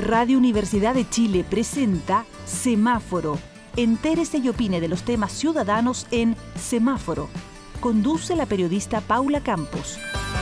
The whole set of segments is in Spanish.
Radio Universidad de Chile presenta Semáforo. Entérese y opine de los temas ciudadanos en Semáforo. Conduce la periodista Paula Campos.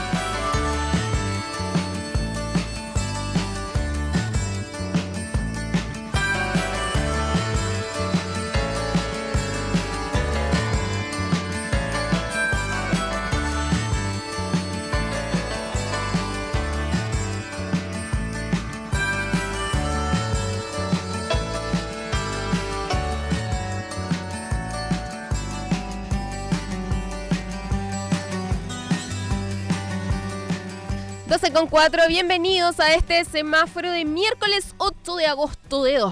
Con 4, bienvenidos a este semáforo de miércoles 8 de agosto de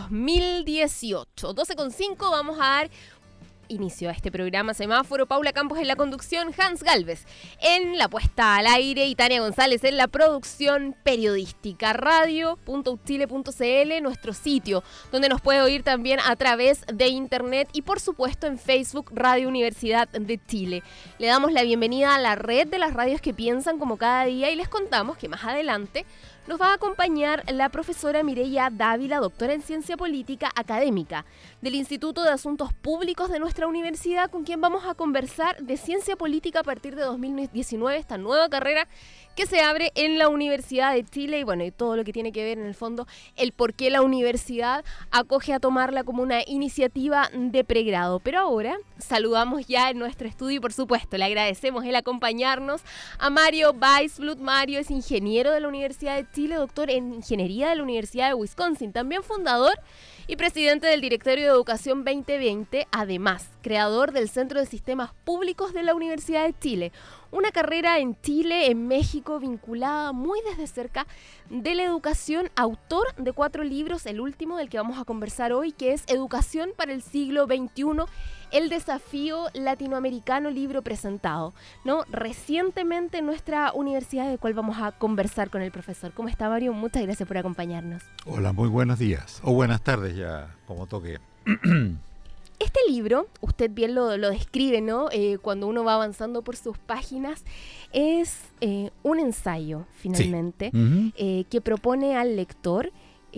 2018. 12:05 vamos a dar inicio a este programa Semáforo. Paula Campos en la conducción, Hans Galvez en la puesta al aire y Tania González en la producción periodística. Radio.uchile.cl, nuestro sitio, donde nos puede oír también a través de internet y por supuesto en Facebook Radio Universidad de Chile. Le damos la bienvenida a la red de las radios que piensan como cada día y les contamos que más adelante nos va a acompañar la profesora Mireya Dávila, doctora en Ciencia Política Académica del Instituto de Asuntos Públicos de nuestra universidad, con quien vamos a conversar de Ciencia Política a partir de 2019, esta nueva carrera que se abre en la Universidad de Chile y bueno, y todo lo que tiene que ver en el fondo, el por qué la universidad acoge a tomarla como una iniciativa de pregrado. Pero ahora saludamos ya en nuestro estudio y por supuesto le agradecemos el acompañarnos a Mario Weisblut. Mario es ingeniero de la Universidad de Chile, doctor en Ingeniería de la Universidad de Wisconsin, también fundador y presidente del Directorio de Educación 2020, además creador del Centro de Sistemas Públicos de la Universidad de Chile. Una carrera en Chile, en México, vinculada muy desde cerca de la educación, autor de 4 libros, el último del que vamos a conversar hoy, que es Educación para el siglo XXI, el desafío latinoamericano, libro presentado, ¿no? Recientemente en nuestra universidad, del cual vamos a conversar con el profesor. ¿Cómo está, Mario? Muchas gracias por acompañarnos. Hola, muy buenos días, o buenas tardes ya, como toque. Este libro, usted bien lo describe, ¿no? Cuando uno va avanzando por sus páginas, es un ensayo, finalmente, sí. Que propone al lector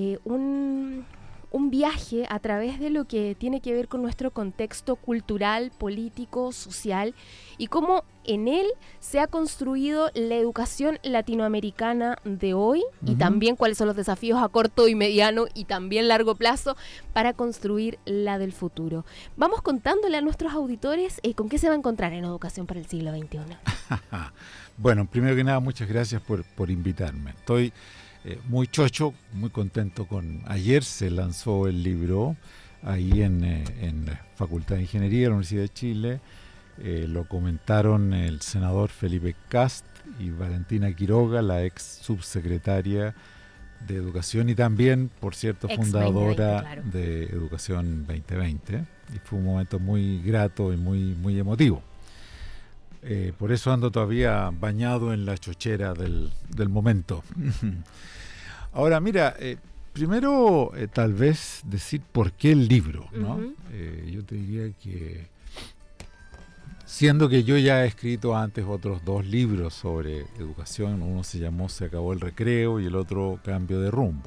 un viaje a través de lo que tiene que ver con nuestro contexto cultural, político, social y cómo en él se ha construido la educación latinoamericana de hoy y también cuáles son los desafíos a corto y mediano y también largo plazo para construir la del futuro. Vamos contándole a nuestros auditores con qué se va a encontrar en Educación para el siglo XXI. Bueno, primero que nada, muchas gracias por invitarme. Estoy muy chocho, muy contento con... Ayer se lanzó el libro ahí en la Facultad de Ingeniería de la Universidad de Chile. Lo comentaron el senador Felipe Kast y Valentina Quiroga, la ex subsecretaria de Educación y también, por cierto, fundadora claro, de Educación 2020. Y fue un momento muy grato y muy emotivo. Por eso ando todavía bañado en la chochera del momento. Ahora, mira, primero tal vez decir por qué el libro, ¿no? Yo te diría que, siendo que yo ya he escrito antes otros 2 libros sobre educación, uno se llamó Se acabó el recreo y el otro Cambio de rumbo,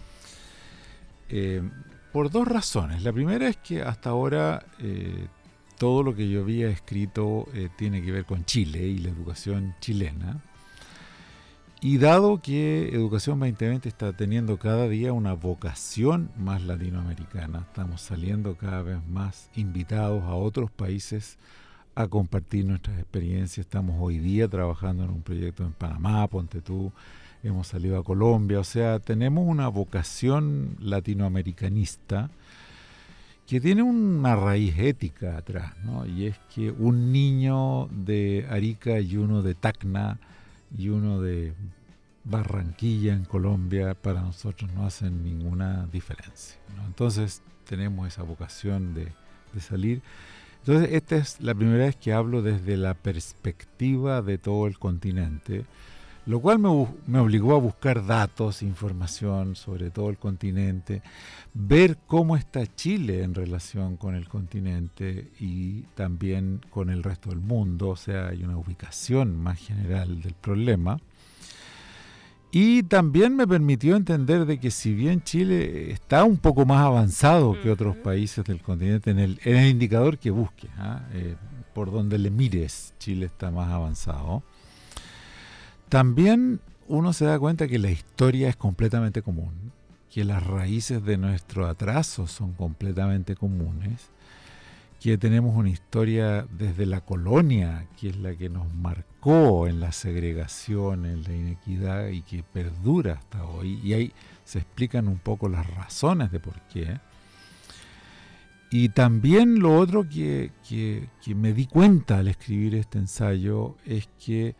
por 2 razones. La primera es que hasta ahora todo lo que yo había escrito tiene que ver con Chile y la educación chilena. Y dado que Educación 2020 está teniendo cada día una vocación más latinoamericana, estamos saliendo cada vez más invitados a otros países a compartir nuestras experiencias. Estamos hoy día trabajando en un proyecto en Panamá, ponte tú, hemos salido a Colombia, o sea, tenemos una vocación latinoamericanista que tiene una raíz ética atrás, ¿no? Y es que un niño de Arica y uno de Tacna y uno de Barranquilla en Colombia para nosotros no hacen ninguna diferencia, ¿no? Entonces tenemos esa vocación de salir. Entonces esta es la primera vez que hablo desde la perspectiva de todo el continente, lo cual me obligó a buscar datos, información sobre todo el continente, ver cómo está Chile en relación con el continente y también con el resto del mundo, o sea, hay una ubicación más general del problema. Y también me permitió entender de que si bien Chile está un poco más avanzado que otros países del continente en el indicador que busques, por donde le mires, Chile está más avanzado. También uno se da cuenta que la historia es completamente común, que las raíces de nuestro atraso son completamente comunes, que tenemos una historia desde la colonia, que es la que nos marcó en la segregación, en la inequidad y que perdura hasta hoy. Y ahí se explican un poco las razones de por qué. Y también lo otro que me di cuenta al escribir este ensayo es que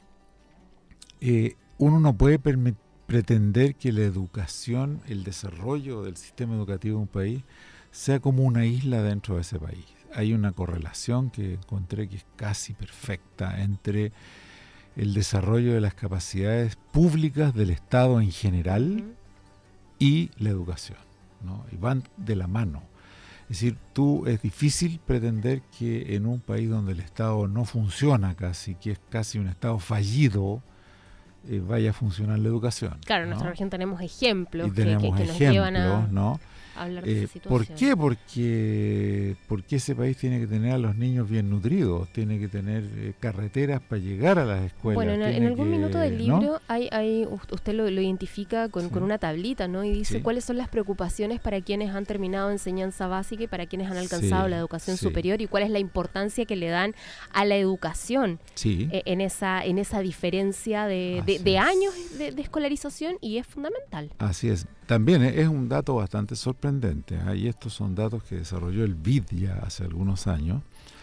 uno no puede pretender que la educación, el desarrollo del sistema educativo de un país sea como una isla dentro de ese país. Hay una correlación que encontré que es casi perfecta entre el desarrollo de las capacidades públicas del Estado en general y la educación, ¿no? Y van de la mano. Es decir, es difícil pretender que en un país donde el Estado no funciona casi, que es casi un Estado fallido, vaya a funcionar la educación. Claro, en ¿no? nuestra región tenemos ejemplos, que nos llevan a ¿no? hablar de esa situación. ¿Por qué? Porque ese país tiene que tener a los niños bien nutridos, tiene que tener carreteras para llegar a las escuelas. Bueno, en algún minuto del libro ¿no? usted lo identifica con una tablita, ¿no? Y dice cuáles son las preocupaciones para quienes han terminado enseñanza básica y para quienes han alcanzado la educación superior, y cuál es la importancia que le dan a la educación en esa diferencia de años de escolarización, y es fundamental. Así es. También es un dato bastante sorprendente, y estos son datos que desarrolló el BID ya hace algunos años,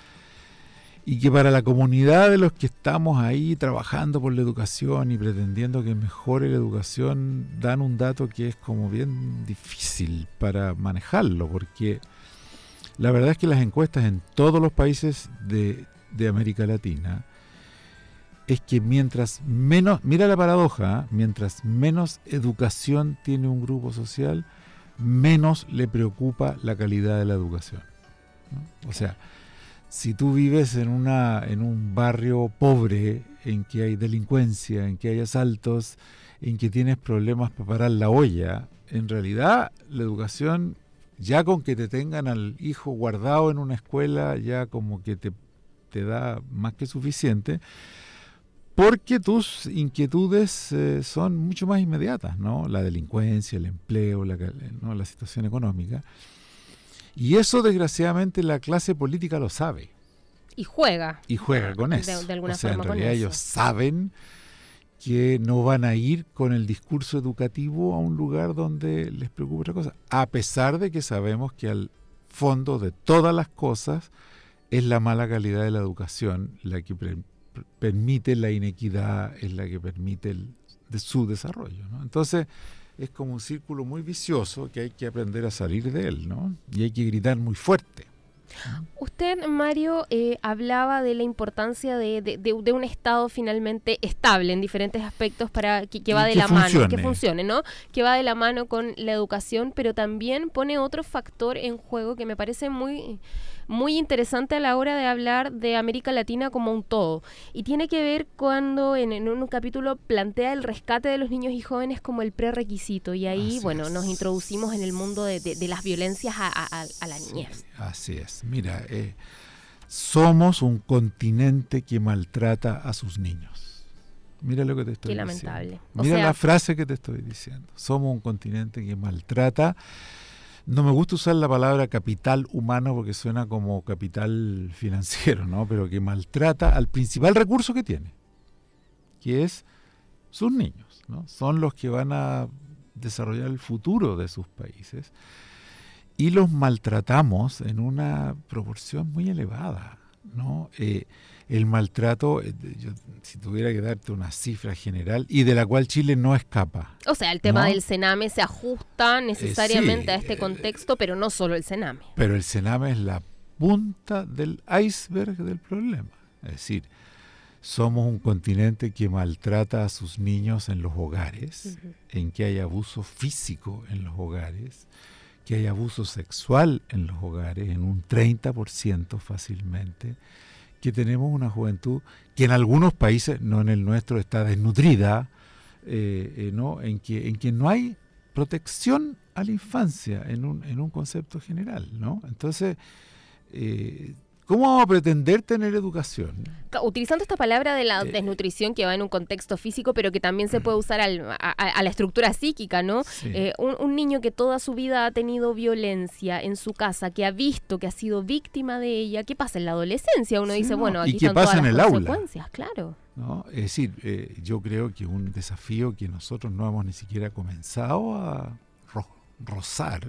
y que para la comunidad de los que estamos ahí trabajando por la educación y pretendiendo que mejore la educación, dan un dato que es como bien difícil para manejarlo, porque la verdad es que las encuestas en todos los países de América Latina es que mientras menos, mira la paradoja, mientras menos educación tiene un grupo social, menos le preocupa la calidad de la educación, ¿no? O sea, si tú vives en un barrio pobre, en que hay delincuencia, en que hay asaltos, en que tienes problemas para parar la olla, en realidad la educación, ya con que te tengan al hijo guardado en una escuela, ya como que te da más que suficiente, porque tus inquietudes son mucho más inmediatas, ¿no? La delincuencia, el empleo, la situación económica. Y eso, desgraciadamente, la clase política lo sabe. Y juega. Y juega con eso. De alguna o sea, forma en realidad con eso. Ellos saben que no van a ir con el discurso educativo a un lugar donde les preocupe otra cosa. A pesar de que sabemos que al fondo de todas las cosas es la mala calidad de la educación la que permite la inequidad, es la que permite su desarrollo, ¿no? Entonces es como un círculo muy vicioso que hay que aprender a salir de él, ¿no? Y hay que gritar muy fuerte. Usted, Mario, hablaba de la importancia de un Estado finalmente estable en diferentes aspectos para que va de la mano, que funcione, ¿no? Que va de la mano con la educación, pero también pone otro factor en juego que me parece muy interesante a la hora de hablar de América Latina como un todo. Y tiene que ver cuando en un capítulo plantea el rescate de los niños y jóvenes como el prerequisito. Y ahí, nos introducimos en el mundo de las violencias a la niñez. Así es. Mira, somos un continente que maltrata a sus niños. Mira lo que te estoy diciendo. Qué lamentable. Mira la frase que te estoy diciendo. Somos un continente que maltrata. No me gusta usar la palabra capital humano porque suena como capital financiero, ¿no? Pero que maltrata al principal recurso que tiene, que es sus niños, ¿no? Son los que van a desarrollar el futuro de sus países, y los maltratamos en una proporción muy elevada, ¿no? El maltrato, si tuviera que darte una cifra general, y de la cual Chile no escapa. O sea, el tema del Sename se ajusta necesariamente a este contexto, pero no solo el Sename. Pero el Sename es la punta del iceberg del problema. Es decir, somos un continente que maltrata a sus niños en los hogares, en que hay abuso físico en los hogares, que hay abuso sexual en los hogares, en un 30% fácilmente, que tenemos una juventud que en algunos países, no en el nuestro, está desnutrida, ¿no? en que no hay protección a la infancia en un concepto general, ¿no? Entonces, ¿cómo vamos a pretender tener educación? Utilizando esta palabra de la desnutrición que va en un contexto físico, pero que también se puede usar a la estructura psíquica, ¿no? Sí. Un niño que toda su vida ha tenido violencia en su casa, que ha visto que ha sido víctima de ella, ¿qué pasa en la adolescencia? Uno dice, bueno, aquí están todas las consecuencias, claro. ¿No? Es decir, yo creo que un desafío que nosotros no hemos ni siquiera comenzado a rozar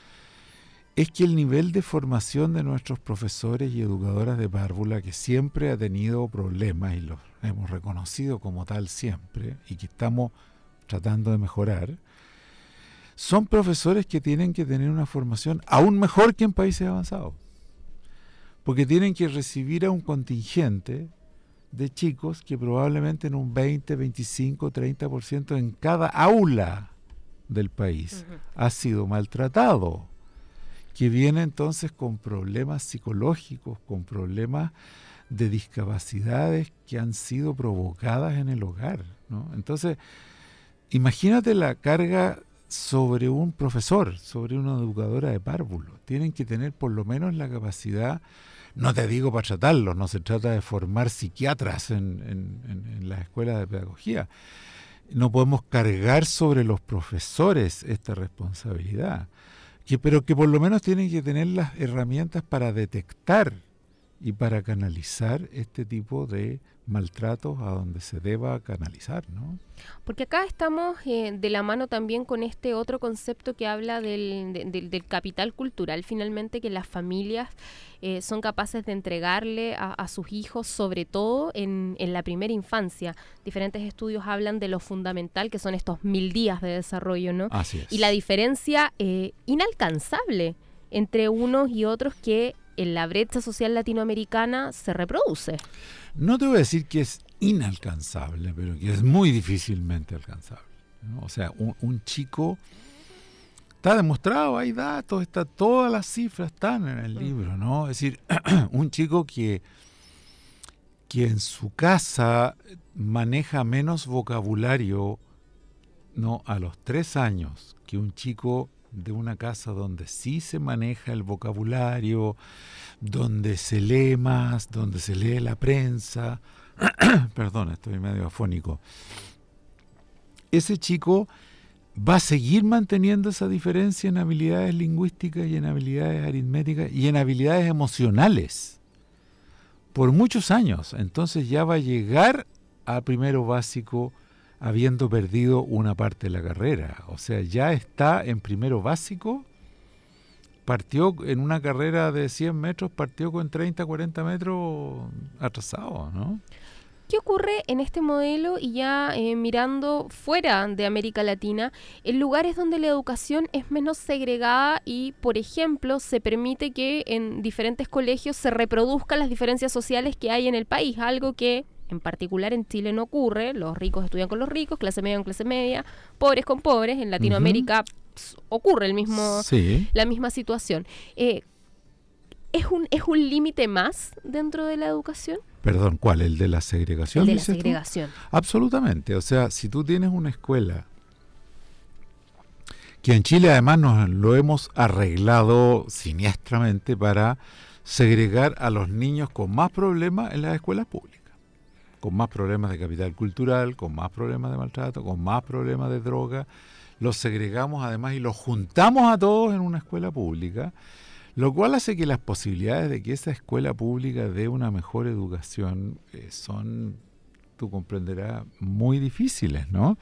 es que el nivel de formación de nuestros profesores y educadoras de párvula, que siempre ha tenido problemas y los hemos reconocido como tal siempre y que estamos tratando de mejorar, son profesores que tienen que tener una formación aún mejor que en países avanzados, porque tienen que recibir a un contingente de chicos que probablemente en un 20, 25, 30% en cada aula del país ha sido maltratado, que viene entonces con problemas psicológicos, con problemas de discapacidades que han sido provocadas en el hogar, ¿no? Entonces, imagínate la carga sobre un profesor, sobre una educadora de párvulo. Tienen que tener por lo menos la capacidad, no te digo para tratarlos, no se trata de formar psiquiatras en las escuelas de pedagogía. No podemos cargar sobre los profesores esta responsabilidad, pero que por lo menos tienen que tener las herramientas para detectar y para canalizar este tipo de maltratos a donde se deba canalizar, ¿no? Porque acá estamos de la mano también con este otro concepto que habla del capital cultural, finalmente, que las familias son capaces de entregarle a sus hijos, sobre todo en la primera infancia. Diferentes estudios hablan de lo fundamental que son estos 1000 días de desarrollo, ¿no? Así es. Y la diferencia inalcanzable entre unos y otros que en la brecha social latinoamericana se reproduce. No te voy a decir que es inalcanzable, pero que es muy difícilmente alcanzable, ¿no? O sea, un chico, está demostrado, hay datos, todas las cifras están en el libro, ¿no? Es decir, un chico que en su casa maneja menos vocabulario, ¿no?, a los 3 años que un chico de una casa donde sí se maneja el vocabulario, donde se lee más, donde se lee la prensa. Perdón, estoy medio afónico. Ese chico va a seguir manteniendo esa diferencia en habilidades lingüísticas y en habilidades aritméticas y en habilidades emocionales por muchos años. Entonces ya va a llegar a primero básico habiendo perdido una parte de la carrera. O sea, ya está en primero básico, partió en una carrera de 100 metros, partió con 30, 40 metros atrasado, ¿no? ¿Qué ocurre en este modelo y ya mirando fuera de América Latina, en lugares donde la educación es menos segregada y, por ejemplo, se permite que en diferentes colegios se reproduzcan las diferencias sociales que hay en el país? Algo que en particular en Chile no ocurre. Los ricos estudian con los ricos, clase media con clase media, pobres con pobres. En Latinoamérica ocurre la misma situación. ¿Es un límite más dentro de la educación? Perdón, ¿cuál? ¿El de la segregación? El de la segregación. Absolutamente. O sea, si tú tienes una escuela, que en Chile además nos lo hemos arreglado siniestramente para segregar a los niños con más problemas en las escuelas públicas, con más problemas de capital cultural, con más problemas de maltrato, con más problemas de droga. Los segregamos además y los juntamos a todos en una escuela pública, lo cual hace que las posibilidades de que esa escuela pública dé una mejor educación son, tú comprenderás, muy difíciles, ¿no?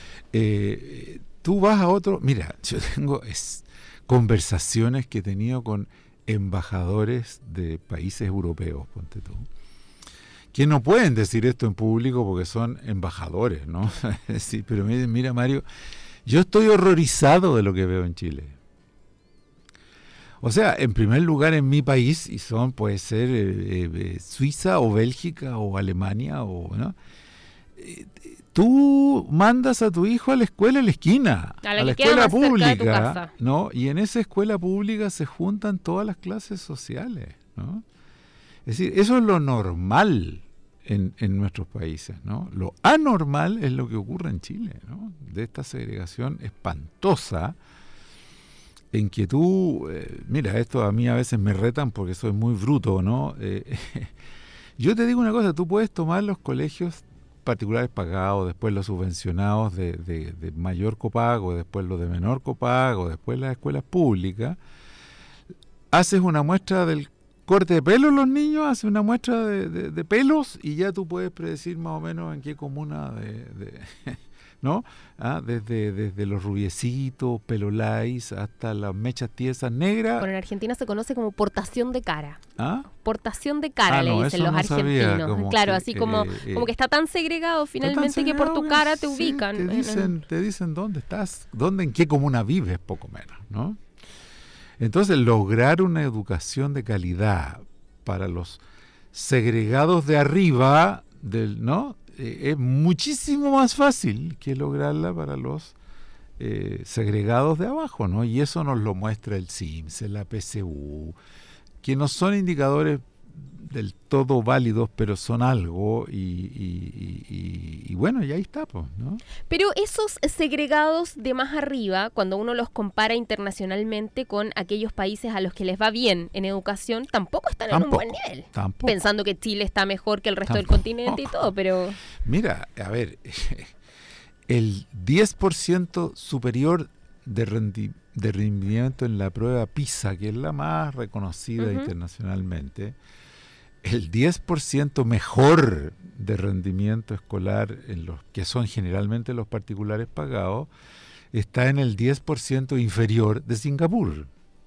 Tú vas a otro... Mira, yo tengo conversaciones que he tenido con embajadores de países europeos, ponte tú, que no pueden decir esto en público porque son embajadores, ¿no? Sí, pero me dicen, mira, Mario, yo estoy horrorizado de lo que veo en Chile. O sea, en primer lugar en mi país, y puede ser Suiza o Bélgica o Alemania, ¿no? Tú mandas a tu hijo a la escuela en la esquina, a la escuela pública, ¿no? Y en esa escuela pública se juntan todas las clases sociales, ¿no? Es decir, eso es lo normal en nuestros países, ¿no? Lo anormal es lo que ocurre en Chile, ¿no? De esta segregación espantosa en que tú, mira, esto a mí a veces me retan porque soy muy bruto, ¿no? Yo te digo una cosa, tú puedes tomar los colegios particulares pagados, después los subvencionados de mayor copago, después los de menor copago, después las escuelas públicas, haces una muestra del corte de pelo en los niños, haces una muestra de pelos y ya tú puedes predecir más o menos en qué comuna ¿no? Desde los rubiecitos, pelo lais, hasta las mechas tiesas negras. Bueno, en Argentina se conoce como portación de cara. ¿Ah? Portación de cara, le dicen los argentinos. Claro, así como que está tan segregado finalmente que por tu cara te ubican. Te dicen dónde estás, en qué comuna vives, poco menos, ¿no? Entonces, lograr una educación de calidad para los segregados de arriba, ¿no? Es muchísimo más fácil que lograrla para los segregados de abajo, ¿no? Y eso nos lo muestra el CIMSS, la PSU, que no son indicadores del todo válidos, pero son algo y bueno, y ahí está, pues, ¿no? Pero esos segregados de más arriba, cuando uno los compara internacionalmente con aquellos países a los que les va bien en educación, tampoco están en un buen nivel. Tampoco. Pensando que Chile está mejor que el resto del continente y todo, pero... Mira, a ver, el 10% superior de rendimiento en la prueba PISA, que es la más reconocida internacionalmente, el 10% mejor de rendimiento escolar en los que son generalmente los particulares pagados, está en el 10% inferior de Singapur.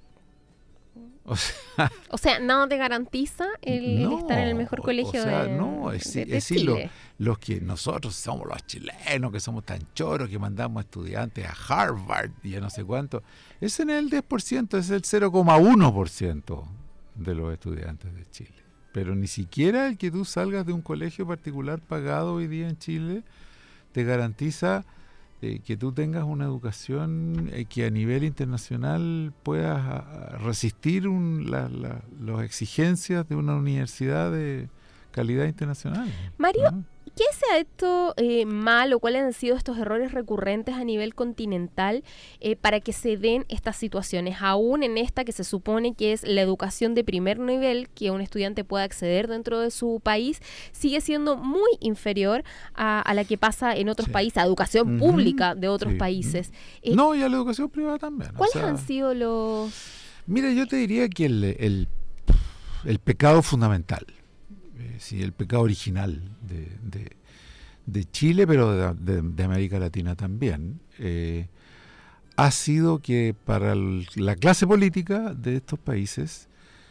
O sea, nada te garantiza el estar en el mejor colegio de Chile. Los que nosotros somos los chilenos, que somos tan choros, que mandamos estudiantes a Harvard y ya no sé cuánto, ese no es el 10%, es el 0,1% de los estudiantes de Chile. Pero ni siquiera el que tú salgas de un colegio particular pagado hoy día en Chile te garantiza que tú tengas una educación que a nivel internacional puedas resistir las exigencias de una universidad de calidad internacional. Mario, ¿no? ¿Qué se ha hecho mal o cuáles han sido estos errores recurrentes a nivel continental para que se den estas situaciones? Aún en esta que se supone que es la educación de primer nivel que un estudiante pueda acceder dentro de su país, sigue siendo muy inferior a la que pasa en otros países, a educación pública de otros países. No, y a la educación privada también. ¿Cuáles han sido los...? Mira, yo te diría que el pecado fundamental, el pecado original de Chile, pero de América Latina también, ha sido que para la clase política de estos países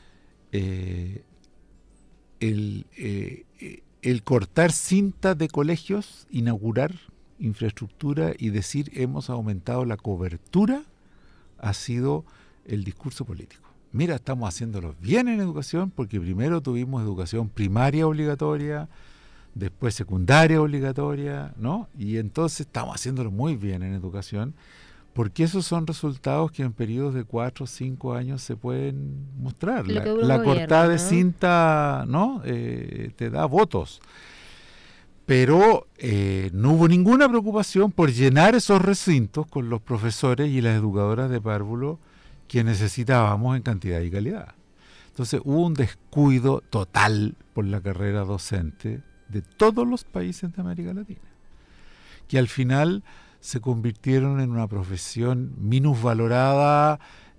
el cortar cinta de colegios, inaugurar infraestructura y decir hemos aumentado la cobertura ha sido el discurso político. Mira, estamos haciéndolo bien en educación porque primero tuvimos educación primaria obligatoria, después secundaria obligatoria, ¿no? Y entonces estamos haciéndolo muy bien en educación porque esos son resultados que en periodos de 4 o 5 años se pueden mostrar. La cortada de cinta, ¿no? Te da votos. Pero no hubo ninguna preocupación por llenar esos recintos con los profesores y las educadoras de párvulo que necesitábamos en cantidad y calidad. Entonces hubo un descuido total por la carrera docente de todos los países de América Latina, que al final se convirtieron en una profesión minusvalorada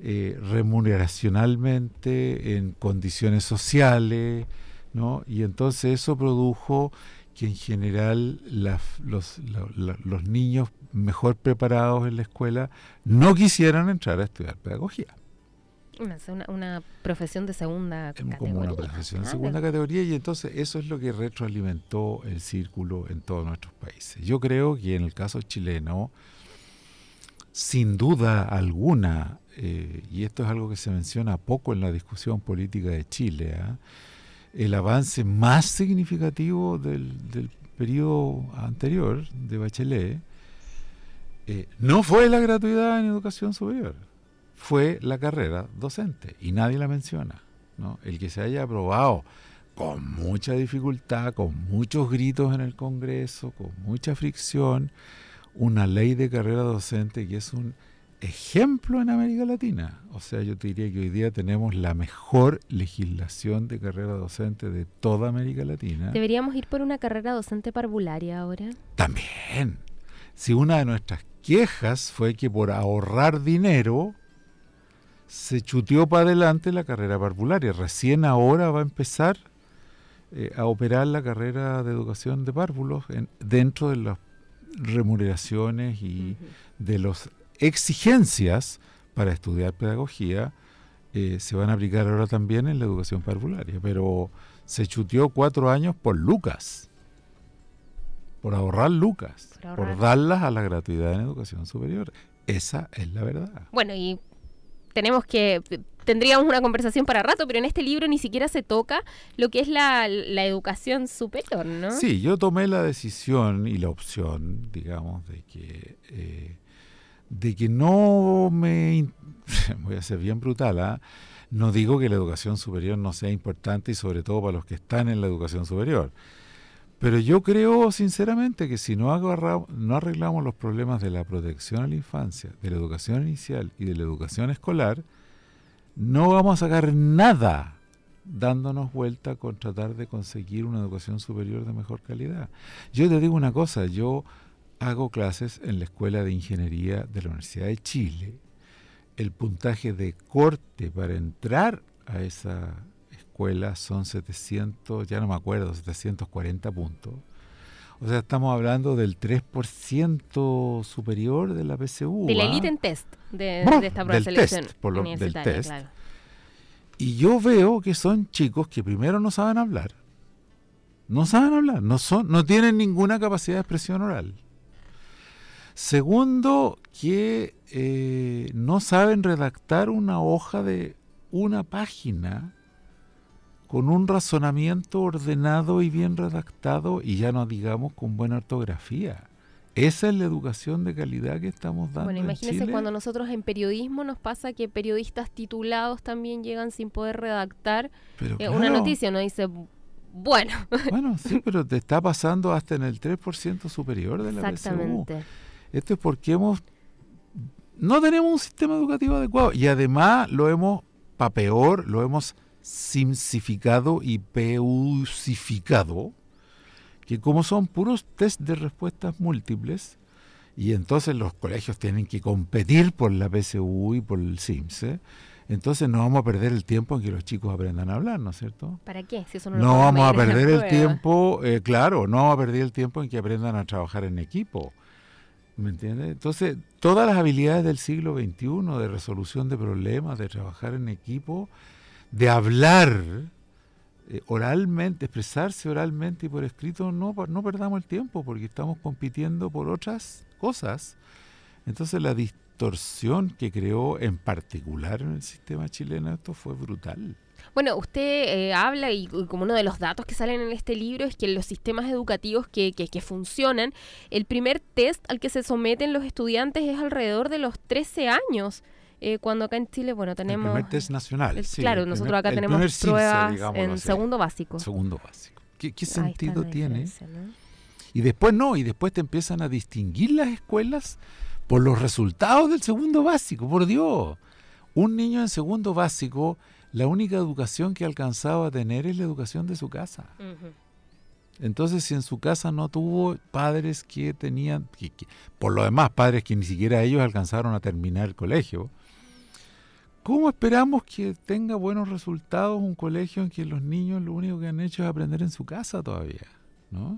remuneracionalmente, en condiciones sociales, ¿no? Y entonces eso produjo que en general los niños mejor preparados en la escuela no quisieran entrar a estudiar pedagogía. Una profesión de segunda categoría. Como una profesión de segunda categoría, y entonces eso es lo que retroalimentó el círculo en todos nuestros países. Yo creo que en el caso chileno, sin duda alguna, y esto es algo que se menciona poco en la discusión política de Chile, el avance más significativo del periodo anterior de Bachelet no fue la gratuidad en educación superior, fue la carrera docente, y nadie la menciona, ¿no? El que se haya aprobado con mucha dificultad, con muchos gritos en el Congreso, con mucha fricción, una ley de carrera docente que es un ejemplo en América Latina. O sea, yo te diría que hoy día tenemos la mejor legislación de carrera docente de toda América Latina. ¿Deberíamos ir por una carrera docente parvularia ahora? También. Si una de nuestras quejas fue que por ahorrar dinero se chuteó para adelante la carrera parvularia. Recién ahora va a empezar a operar la carrera de educación de párvulos dentro de las remuneraciones y de las exigencias para estudiar pedagogía. Se van a aplicar ahora también en la educación parvularia, pero se chuteó 4 años por lucas, por ahorrar lucas, por darlas a la gratuidad en educación superior. Esa es la verdad. Bueno, y tendríamos una conversación para rato, pero en este libro ni siquiera se toca lo que es la educación superior, ¿no? Sí, yo tomé la decisión y la opción, digamos, de que no me... Voy a ser bien brutal, ¿eh? No digo que la educación superior no sea importante y sobre todo para los que están en la educación superior. Pero yo creo sinceramente que si no arreglamos los problemas de la protección a la infancia, de la educación inicial y de la educación escolar, no vamos a sacar nada dándonos vuelta con tratar de conseguir una educación superior de mejor calidad. Yo te digo una cosa, yo hago clases en la Escuela de Ingeniería de la Universidad de Chile. El puntaje de corte para entrar a esa escuela son 700, ya no me acuerdo, 740 puntos. O sea, estamos hablando del 3% superior de la PSU. De la elite en test, de esta prueba de selección universitaria, del test. Claro. Y yo veo que son chicos que primero no saben hablar, no tienen ninguna capacidad de expresión oral. Segundo, que no saben redactar una hoja de una página con un razonamiento ordenado y bien redactado, y ya no digamos con buena ortografía. Esa es la educación de calidad que estamos dando. Bueno, imagínense en Chile. Cuando nosotros en periodismo nos pasa que periodistas titulados también llegan sin poder redactar una noticia. Uno dice, bueno. Bueno, sí, pero te está pasando hasta en el 3% superior de la PSU. Exactamente. Esto es porque no tenemos un sistema educativo adecuado y además lo hemos simplificado y peusificado, que como son puros test de respuestas múltiples, y entonces los colegios tienen que competir por la PSU y por el CIMSE, entonces no vamos a perder el tiempo en que los chicos aprendan a hablar, ¿no es cierto? ¿Para qué? Si eso no No vamos a perder el tiempo, no vamos a perder el tiempo en que aprendan a trabajar en equipo. ¿Me entiendes? Entonces, todas las habilidades del siglo XXI, de resolución de problemas, de trabajar en equipo, de hablar oralmente, expresarse oralmente y por escrito, no perdamos el tiempo porque estamos compitiendo por otras cosas. Entonces, la distorsión que creó en particular en el sistema chileno esto fue brutal. Bueno, usted habla y como uno de los datos que salen en este libro es que los sistemas educativos que funcionan, el primer test al que se someten los estudiantes es alrededor de los 13 años. Cuando acá en Chile, bueno, tenemos... El primer test nacional. Claro, nosotros acá tenemos pruebas en segundo básico. Segundo básico. ¿Qué sentido tiene? ¿No? Y después te empiezan a distinguir las escuelas por los resultados del segundo básico, por Dios. Un niño en segundo básico, la única educación que alcanzaba a tener es la educación de su casa. Uh-huh. Entonces, si en su casa no tuvo padres que tenían, por lo demás, padres que ni siquiera ellos alcanzaron a terminar el colegio, ¿cómo esperamos que tenga buenos resultados un colegio en que los niños lo único que han hecho es aprender en su casa todavía, ¿no?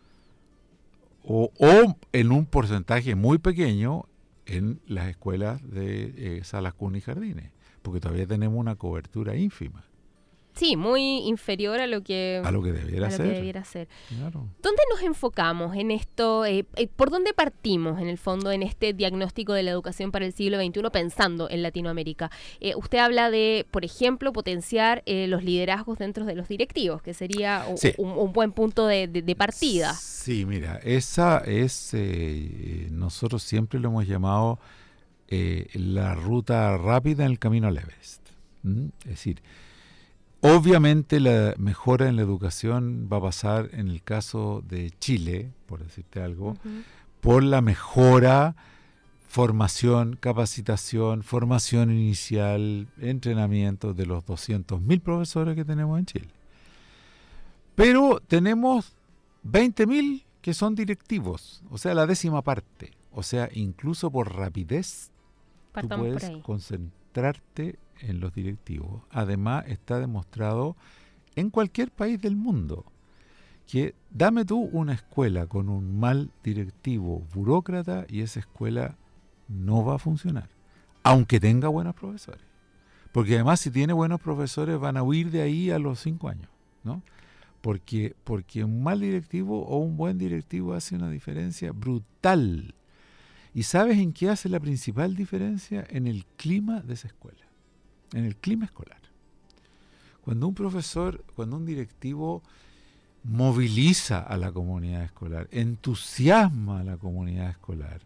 O en un porcentaje muy pequeño en las escuelas de salas, cunas y jardines, porque todavía tenemos una cobertura ínfima. Sí, muy inferior a lo que debiera ser. Claro. ¿Dónde nos enfocamos en esto? ¿Por dónde partimos, en el fondo, en este diagnóstico de la educación para el siglo XXI, pensando en Latinoamérica? Usted habla de, por ejemplo, potenciar los liderazgos dentro de los directivos, que sería un buen punto de partida. Sí, mira, esa es, nosotros siempre lo hemos llamado la ruta rápida en el camino al Everest. Es decir, Obviamente la mejora en la educación va a pasar en el caso de Chile, por decirte algo, por la mejora, formación, capacitación, formación inicial, entrenamiento de los 200.000 profesores que tenemos en Chile. Pero tenemos 20.000 que son directivos, o sea, la 10ª parte. O sea, incluso por rapidez, tú puedes concentrarte en los directivos. Además, está demostrado en cualquier país del mundo que dame tú una escuela con un mal directivo burócrata y esa escuela no va a funcionar, aunque tenga buenos profesores. Porque además, si tiene buenos profesores, van a huir de ahí a los 5 años, ¿no? Porque un mal directivo o un buen directivo hace una diferencia brutal. ¿Y sabes en qué hace la principal diferencia? En el clima de esa escuela, en el clima escolar. Cuando un profesor, cuando un directivo moviliza a la comunidad escolar, entusiasma a la comunidad escolar,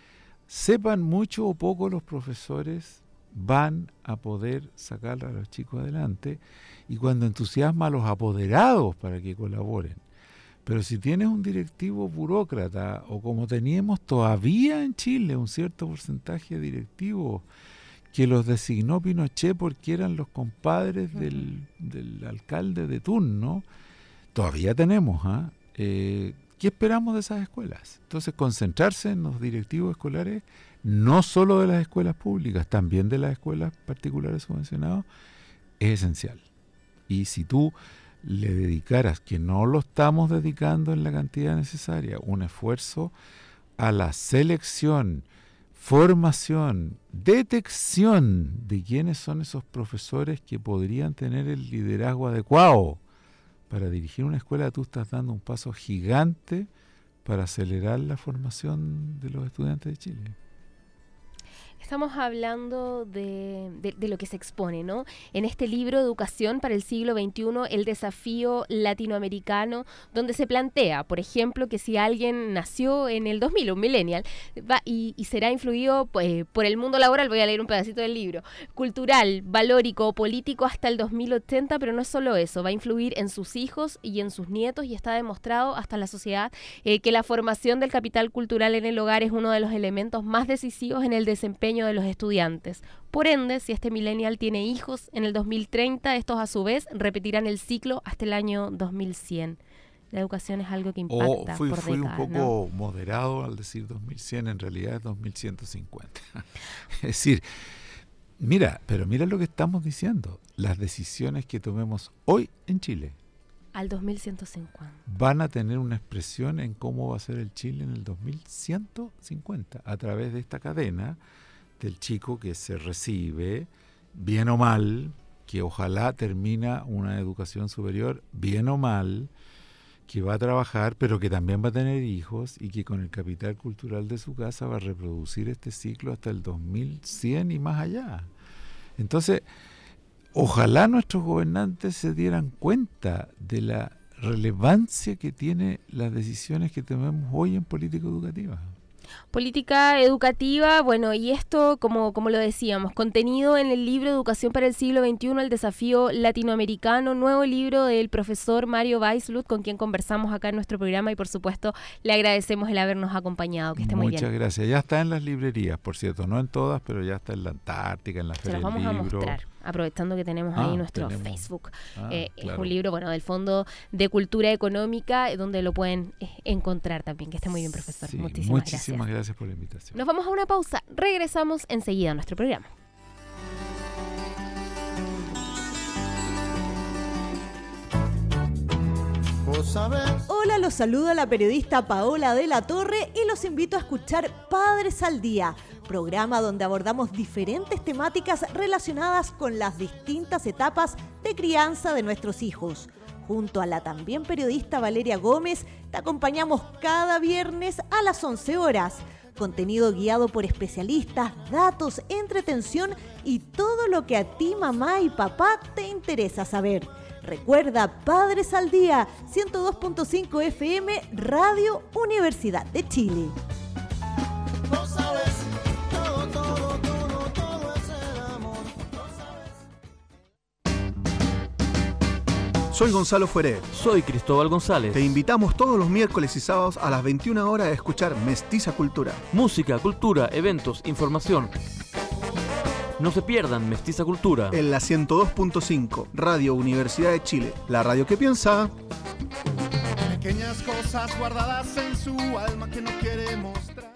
sepan mucho o poco los profesores, van a poder sacar a los chicos adelante, y cuando entusiasma a los apoderados para que colaboren. Pero si tienes un directivo burócrata, o como teníamos todavía en Chile un cierto porcentaje de directivos que los designó Pinochet porque eran los compadres del alcalde de turno, todavía tenemos, ¿qué esperamos de esas escuelas? Entonces, concentrarse en los directivos escolares, no solo de las escuelas públicas, también de las escuelas particulares subvencionadas, es esencial. Y si tú le dedicaras, que no lo estamos dedicando en la cantidad necesaria, un esfuerzo a la selección, formación, detección de quiénes son esos profesores que podrían tener el liderazgo adecuado para dirigir una escuela, tú estás dando un paso gigante para acelerar la formación de los estudiantes de Chile. Estamos hablando de lo que se expone, ¿no? En este libro, Educación para el siglo XXI, el desafío latinoamericano, donde se plantea, por ejemplo, que si alguien nació en el 2000, un millennial, va y será influido por el mundo laboral, voy a leer un pedacito del libro, cultural, valórico, político hasta el 2080, pero no es solo eso, va a influir en sus hijos y en sus nietos, y está demostrado hasta la sociedad que la formación del capital cultural en el hogar es uno de los elementos más decisivos en el desempeño de los estudiantes. Por ende, si este millennial tiene hijos en el 2030, estos a su vez repetirán el ciclo hasta el año 2100. La educación es algo que impacta por décadas. Fui un poco moderado al decir 2100, en realidad es 2150. Es decir, mira lo que estamos diciendo. Las decisiones que tomemos hoy en Chile al 2150 van a tener una expresión en cómo va a ser el Chile en el 2150, a través de esta cadena del chico que se recibe, bien o mal, que ojalá termina una educación superior, bien o mal, que va a trabajar, pero que también va a tener hijos, y que con el capital cultural de su casa va a reproducir este ciclo hasta el 2100 y más allá. Entonces, ojalá nuestros gobernantes se dieran cuenta de la relevancia que tienen las decisiones que tomemos hoy en política educativa. Política educativa, bueno, y esto, como lo decíamos, contenido en el libro Educación para el siglo XXI, el desafío latinoamericano, nuevo libro del profesor Mario Weissluth, con quien conversamos acá en nuestro programa, y por supuesto le agradecemos el habernos acompañado, que esté muy bien. Muchas gracias. Ya está en las librerías, por cierto, no en todas, pero ya está en la Antártica, en la Feria del Libro. Se los vamos a mostrar, aprovechando que tenemos ahí nuestro Facebook. Claro. Es un libro, del Fondo de Cultura Económica, donde lo pueden encontrar también. Que esté muy bien, profesor. Sí, muchísimas gracias por la invitación. Nos vamos a una pausa. Regresamos enseguida a nuestro programa. Hola, los saluda la periodista Paola de la Torre y los invito a escuchar Padres al Día, programa donde abordamos diferentes temáticas relacionadas con las distintas etapas de crianza de nuestros hijos. Junto a la también periodista Valeria Gómez, te acompañamos cada viernes a las 11 horas. Contenido guiado por especialistas, datos, entretención y todo lo que a ti, mamá y papá, te interesa saber. Recuerda, Padres al Día, 102.5 FM, Radio Universidad de Chile. No sabes, todo es el amor. No sabes. Soy Gonzalo Fueré. Soy Cristóbal González. Te invitamos todos los miércoles y sábados a las 21 horas a escuchar Mestiza Cultura. Música, cultura, eventos, información. No se pierdan Mestiza Cultura. En la 102.5, Radio Universidad de Chile. La radio que piensa. Pequeñas cosas guardadas en su alma que no quiere mostrar.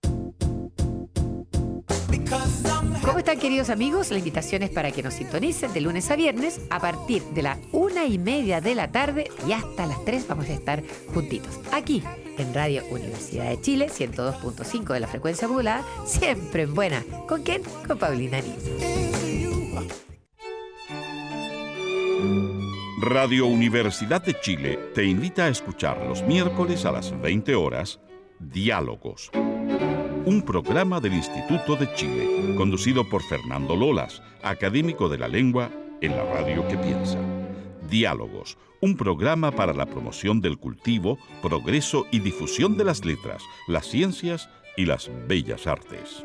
¿Cómo están, queridos amigos? La invitación es para que nos sintonicen de lunes a viernes a partir de las 1:30 de la tarde y hasta las 3 vamos a estar juntitos. Aquí, en Radio Universidad de Chile, 102.5 de la frecuencia modulada, siempre en buena. ¿Con quién? Con Paulina Nis. Radio Universidad de Chile te invita a escuchar los miércoles a las 20 horas Diálogos, un programa del Instituto de Chile, conducido por Fernando Lolas, académico de la lengua en la radio que piensa. Diálogos, un programa para la promoción del cultivo, progreso y difusión de las letras, las ciencias y las bellas artes.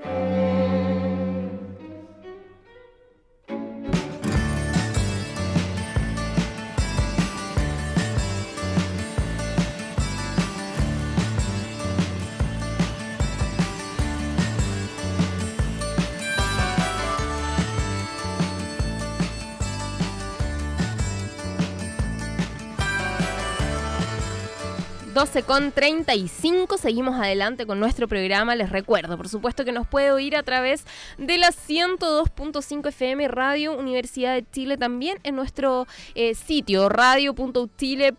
Con 35, seguimos adelante con nuestro programa. Les recuerdo, por supuesto, que nos puede oír a través de la 102.5 FM Radio Universidad de Chile, también en nuestro sitio radio.utile.cl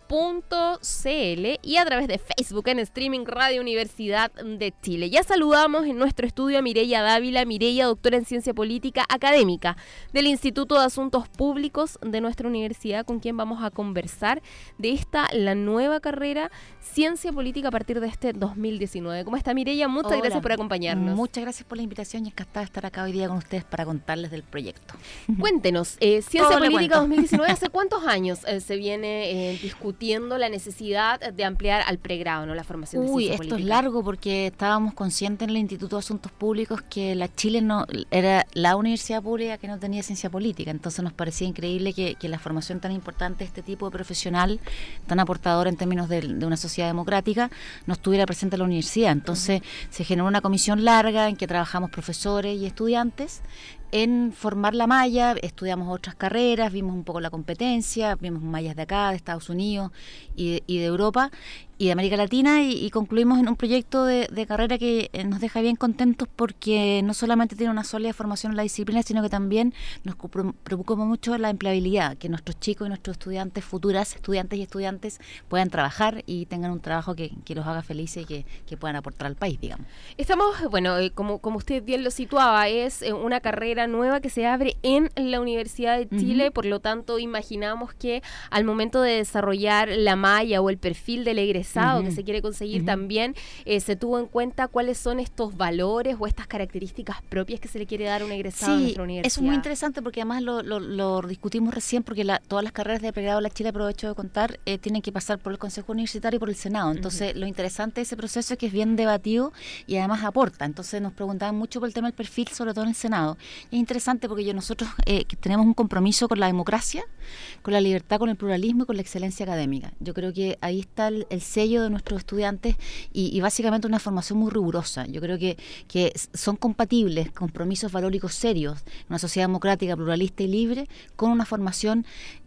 y a través de Facebook en streaming Radio Universidad de Chile. Ya saludamos en nuestro estudio a Mireya Dávila. Mireya, doctora en Ciencia Política Académica del Instituto de Asuntos Públicos de nuestra universidad, con quien vamos a conversar de la nueva carrera Ciencia Política a partir de este 2019. ¿Cómo está, Mireya? Muchas gracias por acompañarnos. Muchas gracias por la invitación y encantada de estar acá hoy día con ustedes para contarles del proyecto. Cuéntenos, Ciencia Política 2019, ¿hace cuántos años se viene discutiendo la necesidad de ampliar al pregrado, ¿no?, la formación de ciencia política? Esto es largo porque estábamos conscientes en el Instituto de Asuntos Públicos que la Chile no era la universidad pública que no tenía ciencia política, entonces nos parecía increíble que la formación tan importante de este tipo de profesional, tan aportador en términos de una sociedad democrática, no estuviera presente en la universidad. Entonces se generó una comisión larga en que trabajamos profesores y estudiantes en formar la malla, estudiamos otras carreras, vimos un poco la competencia, vimos mallas de acá, de Estados Unidos y de Europa y de América Latina y concluimos en un proyecto de carrera que nos deja bien contentos porque no solamente tiene una sólida formación en la disciplina, sino que también nos preocupa mucho la empleabilidad, que nuestros chicos y nuestros estudiantes, futuras estudiantes y estudiantes puedan trabajar y tengan un trabajo que los haga felices y que puedan aportar al país, digamos. Estamos, como usted bien lo situaba, es una carrera nueva que se abre en la Universidad de Chile, por lo tanto imaginamos que al momento de desarrollar la malla o el perfil del egresado que se quiere conseguir también, se tuvo en cuenta cuáles son estos valores o estas características propias que se le quiere dar a un egresado de nuestra universidad. Eso es muy interesante porque además lo discutimos recién porque todas las carreras de pregrado de la Chile, aprovecho de contar, tienen que pasar por el Consejo Universitario y por el Senado. Entonces lo interesante de ese proceso es que es bien debatido y además aporta. Entonces nos preguntaban mucho por el tema del perfil, sobre todo en el Senado. Y es interesante porque nosotros que tenemos un compromiso con la democracia, con la libertad, con el pluralismo y con la excelencia académica. Yo creo que ahí está el sello de nuestros estudiantes y básicamente una formación muy rigurosa. Yo creo que son compatibles compromisos valóricos serios, una sociedad democrática, pluralista y libre, con una formación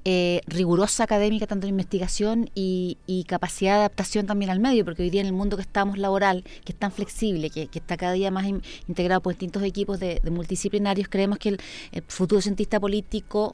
rigurosa académica, tanto en investigación y capacidad de adaptación también al medio, porque hoy día en el mundo que estamos laboral, que es tan flexible, que está cada día más integrado por distintos equipos de multidisciplinarios, creemos que el futuro cientista político,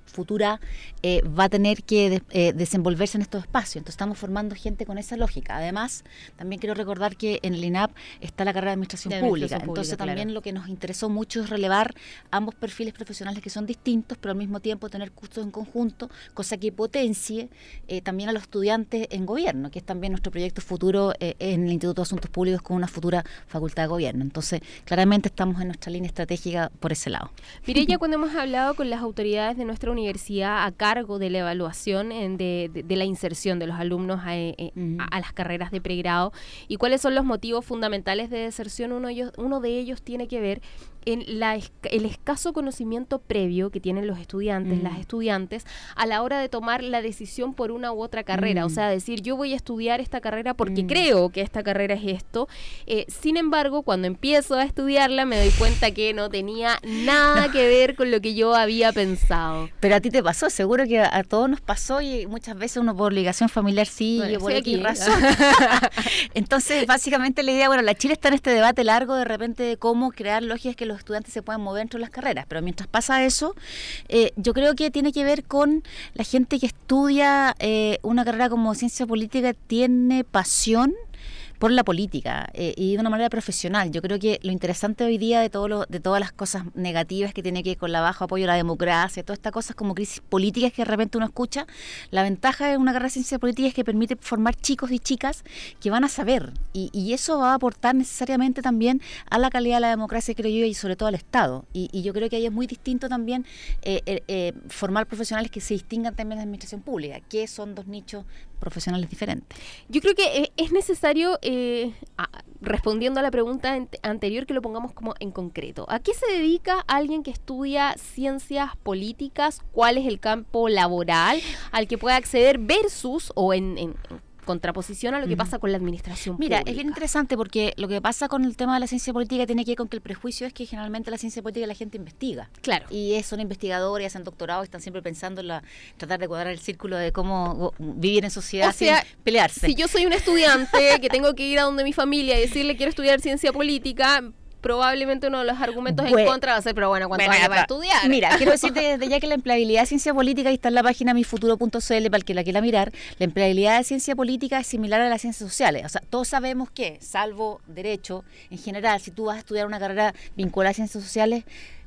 va a tener que desenvolverse en estos espacios. Entonces estamos formando gente con esa lógica. Además, también quiero recordar que en el INAP está la carrera de Administración Pública. Entonces también lo que nos interesó mucho es relevar ambos perfiles profesionales que son distintos, pero al mismo tiempo tener cursos en conjunto, cosa que potencie también a los estudiantes en gobierno, que es también nuestro proyecto futuro en el Instituto de Asuntos Públicos con una futura facultad de gobierno. Entonces, claramente estamos en nuestra línea estratégica por ese lado. Mireya, cuando hemos hablado con las autoridades de nuestra universidad a cargo de la evaluación de la inserción de los alumnos a las carreras de pregrado y cuáles son los motivos fundamentales de deserción, uno de ellos tiene que ver en el escaso conocimiento previo que tienen los estudiantes, las estudiantes, a la hora de tomar la decisión por una u otra carrera. O sea, decir, yo voy a estudiar esta carrera porque creo que esta carrera es esto. Sin embargo, cuando empiezo a estudiarla me doy cuenta que no tenía nada que ver con lo que yo había pensado. Pero a ti te pasó, seguro que a todos nos pasó, y muchas veces uno por obligación familiar yo por aquí razón. Entonces, básicamente la idea, la Chile está en este debate largo de repente de cómo crear lógicas que los estudiantes se puedan mover dentro de las carreras, pero mientras pasa eso, yo creo que tiene que ver con la gente que estudia una carrera como ciencia política, tiene pasión por la política y de una manera profesional. Yo creo que lo interesante hoy día de todas las cosas negativas que tiene que ver con la bajo apoyo a la democracia, todas estas cosas como crisis políticas que de repente uno escucha, la ventaja de una carrera de ciencia política es que permite formar chicos y chicas que van a saber, y eso va a aportar necesariamente también a la calidad de la democracia, creo yo, y sobre todo al Estado. Y yo creo que ahí es muy distinto también formar profesionales que se distingan también de la administración pública, que son dos nichos profesionales diferentes. Yo creo que es necesario, respondiendo a la pregunta anterior, que lo pongamos como en concreto. ¿A qué se dedica alguien que estudia ciencias políticas? ¿Cuál es el campo laboral al que puede acceder versus o en contraposición a lo que pasa con la administración pública? Mira, es bien interesante porque lo que pasa con el tema de la ciencia política tiene que ver con que el prejuicio es que generalmente la ciencia política la gente investiga. Claro. Y son investigadores, hacen doctorado, están siempre pensando en tratar de cuadrar el círculo de cómo vivir en sociedad sin pelearse. Si yo soy un estudiante que tengo que ir a donde mi familia y decirle quiero estudiar ciencia política, probablemente uno de los argumentos en contra va a ser, pero ¿cuánto vale para estudiar? Mira, quiero decirte desde ya que la empleabilidad de ciencia política, y está en la página mifuturo.cl para el que la quiera mirar, la empleabilidad de ciencia política es similar a las ciencias sociales. O sea, todos sabemos que, salvo derecho, en general, si tú vas a estudiar una carrera vinculada a ciencias sociales,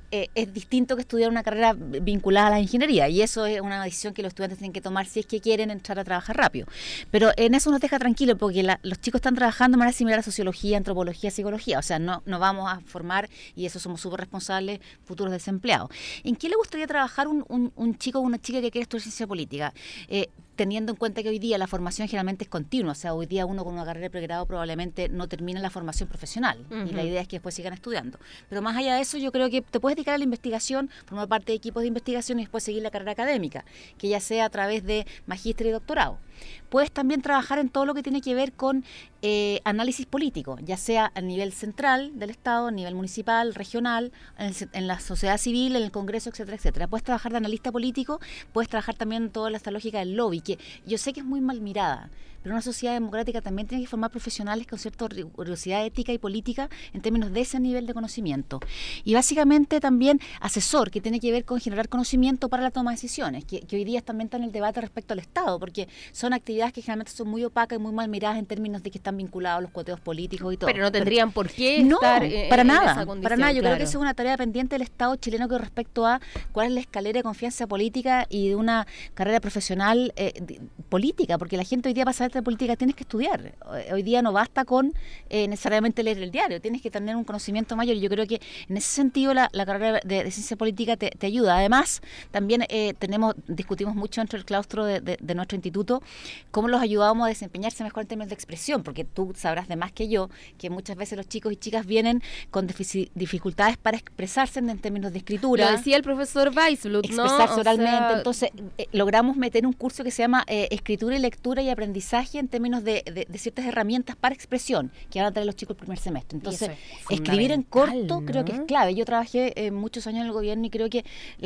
es distinto que estudiar una carrera vinculada a la ingeniería, y eso es una decisión que los estudiantes tienen que tomar si es que quieren entrar a trabajar rápido. Pero en eso nos deja tranquilos porque los chicos están trabajando de manera similar a sociología, antropología, psicología. O sea, no vamos a formar, y eso somos súper responsables, futuros desempleados. ¿En qué le gustaría trabajar un chico o una chica que quiere estudiar ciencia política? Teniendo en cuenta que hoy día la formación generalmente es continua, o sea, hoy día uno con una carrera de pregrado probablemente no termina la formación profesional, y la idea es que después sigan estudiando. Pero más allá de eso, yo creo que te puedes dedicar a la investigación, formar parte de equipos de investigación y después seguir la carrera académica, que ya sea a través de magíster y doctorado. Puedes también trabajar en todo lo que tiene que ver con análisis político, ya sea a nivel central del Estado, a nivel municipal, regional, en la sociedad civil, en el Congreso, etcétera, etcétera. Puedes trabajar de analista político, puedes trabajar también en toda esta lógica del lobby, que yo sé que es muy mal mirada, pero una sociedad democrática también tiene que formar profesionales con cierta rigurosidad ética y política en términos de ese nivel de conocimiento. Y básicamente también asesor, que tiene que ver con generar conocimiento para la toma de decisiones, que hoy día también está en el debate respecto al Estado, porque son actividades que generalmente son muy opacas y muy mal miradas en términos de que están vinculados a los cuoteos políticos y todo. Pero no tendrían por qué estar para nada, esa condición. Para nada. Yo creo que esa es una tarea pendiente del Estado chileno con respecto a cuál es la escalera de confianza política y de una carrera profesional política, porque la gente hoy día, para saber de política, tienes que estudiar. Hoy día no basta con necesariamente leer el diario, tienes que tener un conocimiento mayor, y yo creo que en ese sentido la carrera de ciencia política te ayuda. Además, también discutimos mucho dentro del claustro de nuestro instituto cómo los ayudábamos a desempeñarse mejor en términos de expresión, porque tú sabrás de más que yo que muchas veces los chicos y chicas vienen con dificultades para expresarse en términos de escritura. Lo decía el profesor Weisblut, ¿no? Expresarse oralmente. Entonces, logramos meter un curso que se llama Escritura y Lectura y Aprendizaje en términos de ciertas herramientas para expresión que van a traer los chicos el primer semestre. Entonces, escribir en corto, ¿no? Creo que es clave. Yo trabajé muchos años en el gobierno y creo que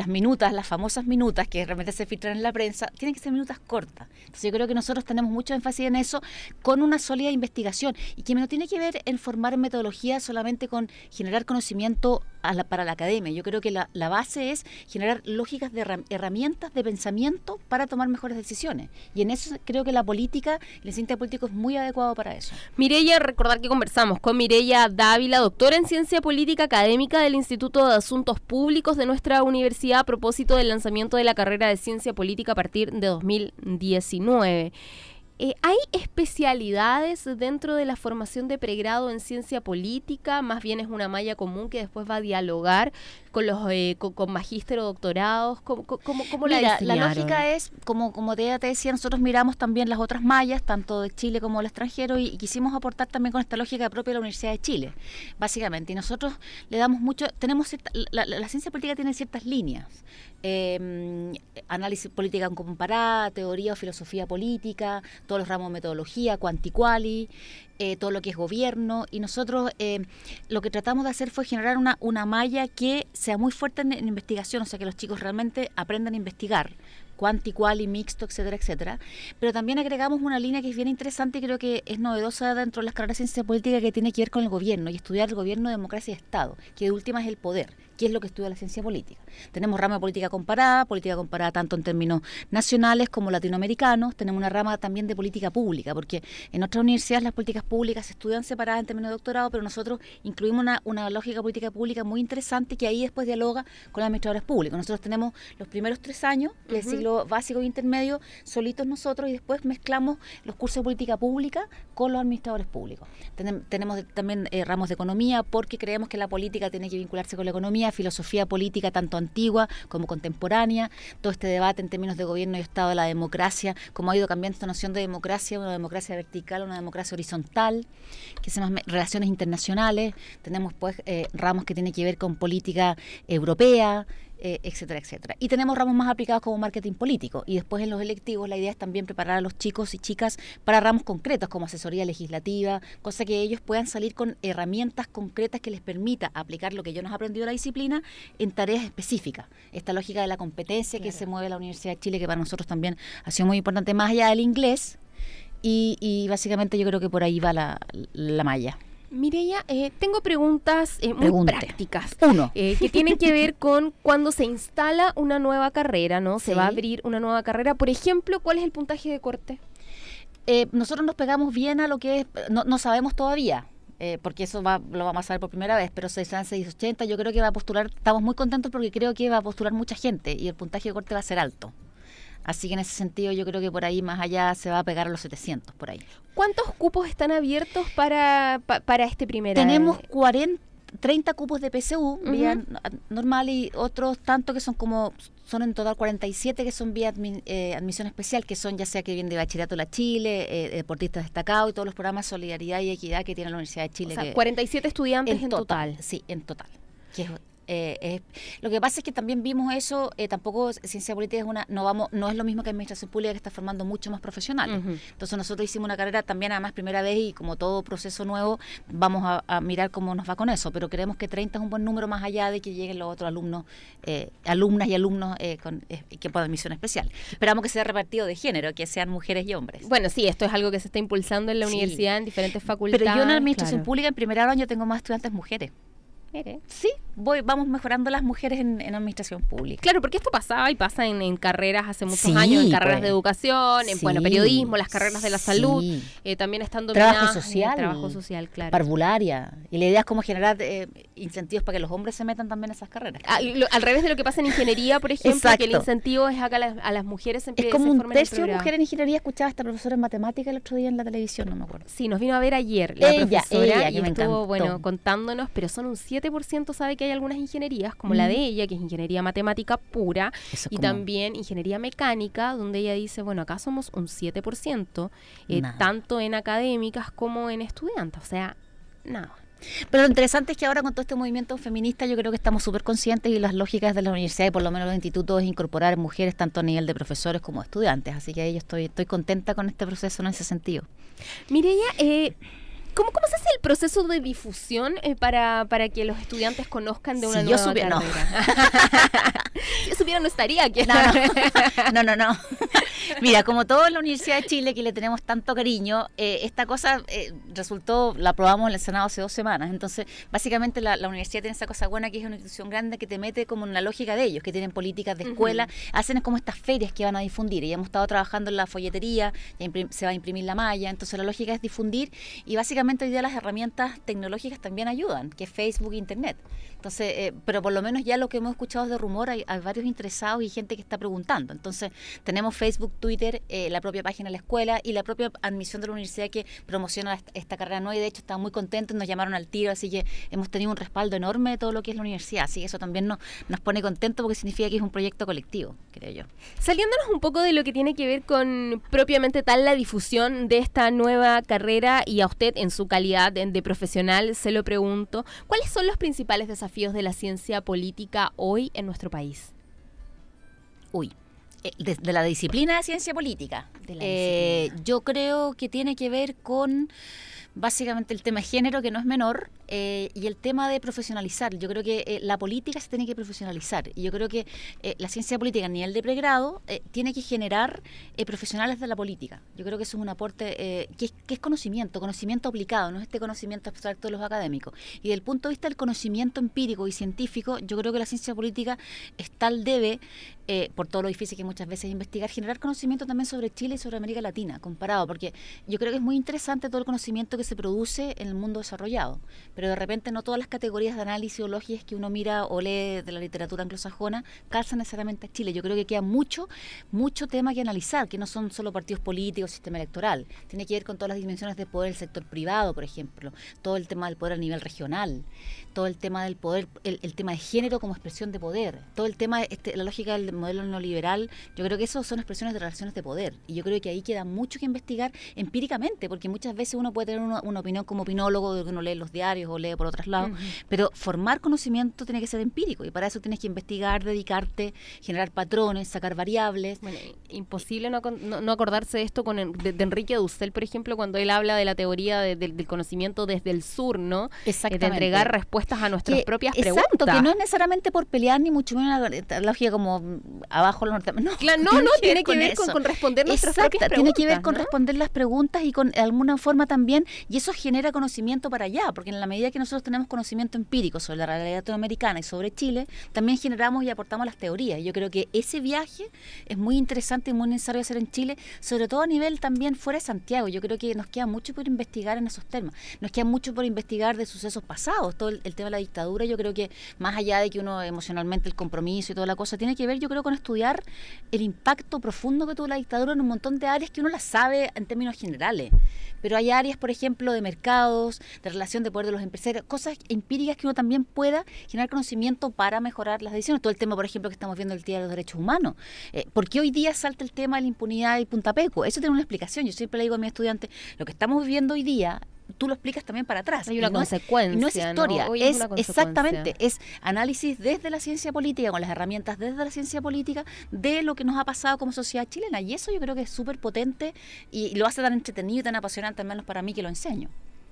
las famosas minutas que de repente se filtran en la prensa, tienen que ser minutas cortas. Entonces, yo creo que nosotros tenemos mucho énfasis en eso, con una sólida investigación, y que no tiene que ver en formar metodología solamente con generar conocimiento para la academia. Yo creo que la base es generar lógicas de herramientas de pensamiento para tomar mejores decisiones. Y en eso creo que la política, el ciencia político es muy adecuado para eso. Mireya, recordar que conversamos con Mireya Dávila, doctora en Ciencia Política Académica del Instituto de Asuntos Públicos de nuestra universidad, a propósito del lanzamiento de la carrera de Ciencia Política a partir de 2019. ¿Hay especialidades dentro de la formación de pregrado en ciencia política? Más bien es una malla común que después va a dialogar con los con magíster o doctorados. ¿Cómo la diseñaron? La lógica es, como te decía, nosotros miramos también las otras mallas, tanto de Chile como del extranjero, y quisimos aportar también con esta lógica propia de la Universidad de Chile, básicamente. Y nosotros le damos mucho, la ciencia política tiene ciertas líneas. Análisis política comparada, teoría o filosofía política, todos los ramos de metodología, quanti-quali, todo lo que es gobierno, y nosotros lo que tratamos de hacer fue generar una malla que sea muy fuerte en investigación, o sea, que los chicos realmente aprendan a investigar, quanti-quali, mixto, etcétera, etcétera. Pero también agregamos una línea que es bien interesante y creo que es novedosa dentro de las carreras de ciencia política, que tiene que ver con el gobierno y estudiar el gobierno, democracia y Estado, que de última es el poder, que es lo que estudia la ciencia política. Tenemos rama de política comparada tanto en términos nacionales como latinoamericanos. Tenemos una rama también de política pública, porque en otras universidades las políticas públicas se estudian separadas en términos de doctorado, pero nosotros incluimos una lógica política pública muy interesante que ahí después dialoga con los administradores públicos. Nosotros tenemos los primeros 3 años del siglo básico e intermedio solitos nosotros, y después mezclamos los cursos de política pública con los administradores públicos. Tenemos también ramos de economía, porque creemos que la política tiene que vincularse con la economía, filosofía política tanto antigua como contemporánea, todo este debate en términos de gobierno y Estado, de la democracia, cómo ha ido cambiando esta noción de democracia, una democracia vertical, una democracia horizontal, que se llama relaciones internacionales. Tenemos pues ramos que tienen que ver con política europea, etcétera, etcétera. Y tenemos ramos más aplicados como marketing político, y después en los electivos la idea es también preparar a los chicos y chicas para ramos concretos como asesoría legislativa, cosa que ellos puedan salir con herramientas concretas que les permita aplicar lo que ellos nos han aprendido de la disciplina en tareas específicas. Esta lógica de la competencia que se mueve en la Universidad de Chile, que para nosotros también ha sido muy importante, más allá del inglés, y básicamente yo creo que por ahí va la malla. Mireya, tengo preguntas muy prácticas. Uno. Que tienen que ver con cuando se instala una nueva carrera, ¿no? Se va a abrir una nueva carrera. Por ejemplo, ¿cuál es el puntaje de corte? Nosotros nos pegamos bien a lo que es, no sabemos todavía. Porque eso lo vamos a saber por primera vez, pero 680 yo creo que va a postular, estamos muy contentos porque creo que va a postular mucha gente y el puntaje de corte va a ser alto. Así que en ese sentido yo creo que por ahí más allá se va a pegar a los 700 por ahí. ¿Cuántos cupos están abiertos para este primer año? Tenemos 30 cupos de PSU, vía normal, y otros tantos que son en total 47 que son vía admisión especial, que son ya sea que vienen de Bachillerato La Chile, deportistas destacados y todos los programas de solidaridad y equidad que tiene la Universidad de Chile. O sea, 47 estudiantes en total. Sí, en total. Que lo que pasa es que también vimos eso, tampoco ciencia política no es lo mismo que administración pública, que está formando mucho más profesionales. Entonces nosotros hicimos una carrera también además primera vez, y como todo proceso nuevo vamos a mirar cómo nos va con eso, pero creemos que 30 es un buen número, más allá de que lleguen los otros alumnos, alumnas y alumnos que puedan admisión especial. Esperamos que sea repartido de género, que sean mujeres y hombres. Bueno, sí, esto es algo que se está impulsando en la universidad, en diferentes facultades. Pero yo en administración pública en primer año tengo más estudiantes mujeres. Sí, vamos mejorando las mujeres en administración pública. Claro, porque esto pasaba y pasa en carreras hace muchos años, en carreras de educación, en periodismo, las carreras de la salud, también están dominadas. Trabajo social, claro. Parvularia. Y la idea es cómo generar incentivos para que los hombres se metan también en esas carreras. Al revés de lo que pasa en ingeniería, por ejemplo, que el incentivo es acá a las mujeres. Es como un tercio de mujeres en ingeniería. Escuchaba a esta profesora en matemática el otro día en la televisión, no me acuerdo. Sí, nos vino a ver ayer la profesora y estuvo contándonos, pero son un 7% sabe que hay algunas ingenierías, como la de ella, que es ingeniería matemática pura, y también ingeniería mecánica, donde ella dice, bueno, acá somos un 7%, tanto en académicas como en estudiantes, o sea, nada. Pero lo interesante es que ahora con todo este movimiento feminista yo creo que estamos súper conscientes, y las lógicas de la universidad y por lo menos los institutos es incorporar mujeres tanto a nivel de profesores como de estudiantes, así que ahí yo estoy contenta con este proceso en ese sentido. Mireya, ¿Cómo se hace el proceso de difusión para que los estudiantes conozcan de una nueva carrera? Si yo supiera no estaría aquí. No. Mira, como todo en la Universidad de Chile, que le tenemos tanto cariño, esta cosa la aprobamos en el Senado hace 2 semanas. Entonces, básicamente la universidad tiene esa cosa buena, que es una institución grande que te mete como en la lógica de ellos, que tienen políticas de escuela, hacen como estas ferias que van a difundir. Y ya hemos estado trabajando en la folletería, se va a imprimir la malla, entonces la lógica es difundir, y básicamente hoy día las herramientas tecnológicas también ayudan, que es Facebook e Internet. Entonces, pero por lo menos ya lo que hemos escuchado de rumor, hay varios interesados y gente que está preguntando. Entonces, tenemos Facebook Twitter, la propia página de la escuela y la propia admisión de la universidad que promociona esta carrera nueva, y de hecho estaban muy contentos, nos llamaron al tiro, así que hemos tenido un respaldo enorme de todo lo que es la universidad, así que eso también nos pone contentos porque significa que es un proyecto colectivo, creo yo. Saliéndonos un poco de lo que tiene que ver con propiamente tal la difusión de esta nueva carrera, y a usted en su calidad de profesional se lo pregunto, ¿cuáles son los principales desafíos de la ciencia política hoy en nuestro país? De la disciplina de ciencia política. Yo creo que tiene que ver con básicamente el tema de género, que no es menor, y el tema de profesionalizar. Yo creo que la política se tiene que profesionalizar, y yo creo que la ciencia política a nivel de pregrado tiene que generar profesionales de la política. Yo creo que eso es un aporte que es conocimiento aplicado, no es este conocimiento abstracto de los académicos. Y desde el punto de vista del conocimiento empírico y científico, yo creo que la ciencia política debe, por todo lo difícil que muchas veces es investigar, generar conocimiento también sobre Chile y sobre América Latina, comparado, porque yo creo que es muy interesante todo el conocimiento que se produce en el mundo desarrollado, pero de repente no todas las categorías de análisis o lógicas que uno mira o lee de la literatura anglosajona calzan necesariamente a Chile. Yo creo que queda mucho tema que analizar, que no son solo partidos políticos, sistema electoral, tiene que ver con todas las dimensiones de poder del sector privado, por ejemplo, todo el tema del poder a nivel regional, todo el tema del poder, el tema de género como expresión de poder, todo el tema, la lógica del modelo neoliberal. Yo creo que eso son expresiones de relaciones de poder, y yo creo que ahí queda mucho que investigar empíricamente, porque muchas veces uno puede tener una opinión como opinólogo, de que uno lee los diarios o lee por otros lados, pero formar conocimiento tiene que ser empírico, y para eso tienes que investigar, dedicarte, generar patrones, sacar variables. Bueno, imposible no acordarse de esto de Enrique Dussel, por ejemplo, cuando él habla de la teoría del conocimiento desde el sur, ¿no? Exactamente. De entregar respuestas a nuestras propias preguntas. Exacto, que no es necesariamente por pelear, ni mucho menos la lógica como abajo los norteamericanos. Tiene que ver con responder nuestras propias preguntas. Tiene que ver con responder las preguntas y con de alguna forma también, y eso genera conocimiento para allá, porque en la medida que nosotros tenemos conocimiento empírico sobre la realidad latinoamericana y sobre Chile, también generamos y aportamos las teorías. Y yo creo que ese viaje es muy interesante y muy necesario hacer en Chile, sobre todo a nivel también fuera de Santiago. Yo creo que nos queda mucho por investigar en esos temas, nos queda mucho por investigar de sucesos pasados, todo el tema de la dictadura. Yo creo que más allá de que uno emocionalmente el compromiso y toda la cosa, tiene que ver, yo creo, con estudiar el impacto profundo que tuvo la dictadura en un montón de áreas que uno las sabe en términos generales, pero hay áreas, por ejemplo, de mercados, de relación de poder de los empresarios, cosas empíricas que uno también pueda generar conocimiento para mejorar las decisiones. Todo el tema, por ejemplo, que estamos viendo el Día de los Derechos Humanos. ¿Por qué hoy día salta el tema de la impunidad y puntapeco? Eso tiene una explicación. Yo siempre le digo a mis estudiantes, lo que estamos viviendo hoy día, tú lo explicas también para atrás. Hay una consecuencia. No es historia, ¿no? es exactamente, es análisis desde la ciencia política, con las herramientas desde la ciencia política, de lo que nos ha pasado como sociedad chilena. Y eso yo creo que es súper potente y lo hace tan entretenido y tan apasionante, al menos para mí, que lo enseño.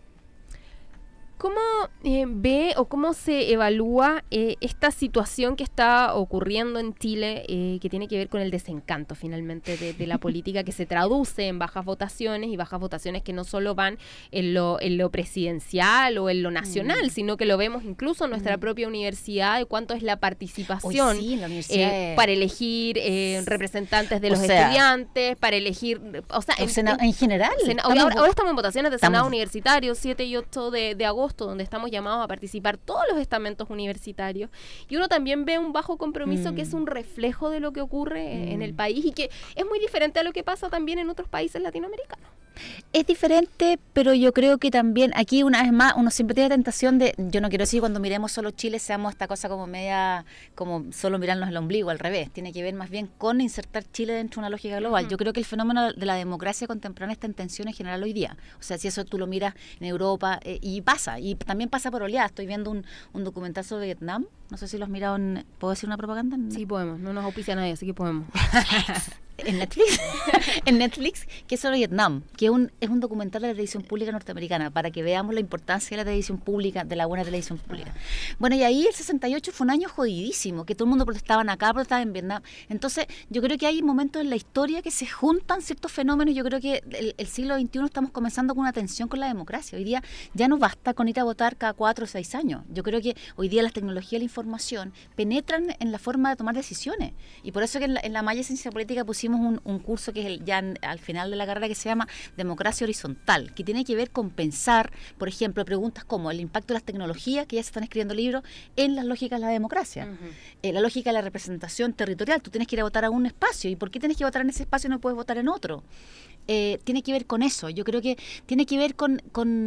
¿Cómo ve o cómo se evalúa esta situación que está ocurriendo en Chile, que tiene que ver con el desencanto finalmente de la política, que se traduce en bajas votaciones, y bajas votaciones que no solo van en lo presidencial o en lo nacional, sino que lo vemos incluso en nuestra propia universidad, de cuánto es la participación la universidad para elegir representantes de los estudiantes, para elegir, en general. Ahora estamos en votaciones de Senado Universitario, 7 y 8 de agosto, donde estamos llamados a participar todos los estamentos universitarios, y uno también ve un bajo compromiso que es un reflejo de lo que ocurre en el país, y que es muy diferente a lo que pasa también en otros países latinoamericanos. Es diferente, pero yo creo que también aquí, una vez más, uno siempre tiene la tentación de, yo no quiero decir cuando miremos solo Chile seamos esta cosa como media, como solo mirarnos el ombligo, al revés, tiene que ver más bien con insertar Chile dentro de una lógica global. Yo creo que el fenómeno de la democracia contemporánea está en tensión en general hoy día, o sea, si eso tú lo miras en Europa, y pasa, y también pasa por oleadas. Estoy viendo un documental sobre Vietnam, no sé si lo has mirado ¿puedo decir una propaganda? Sí, podemos, no nos auspicia nadie, así que podemos. En Netflix, que es sobre Vietnam, que es un documental de la televisión pública norteamericana, para que veamos la importancia de la televisión pública, de la buena televisión pública. Bueno, y ahí el 68 fue un año jodidísimo, que todo el mundo protestaba acá, protestaba en Vietnam. Entonces, yo creo que hay momentos en la historia que se juntan ciertos fenómenos. Yo creo que el siglo XXI estamos comenzando con una tensión con la democracia. Hoy día ya no basta con ir a votar cada 4 o 6 años. Yo creo que hoy día las tecnologías de la información penetran en la forma de tomar decisiones. Y por eso que en la malla de ciencia política pusimos hicimos un curso que es al final de la carrera, que se llama Democracia Horizontal, que tiene que ver con pensar, por ejemplo, preguntas como el impacto de las tecnologías, que ya se están escribiendo libros, en las lógicas de la democracia. La lógica de la representación territorial. Tú tienes que ir a votar a un espacio, ¿y por qué tienes que votar en ese espacio y no puedes votar en otro? Tiene que ver con eso. Yo creo que tiene que ver con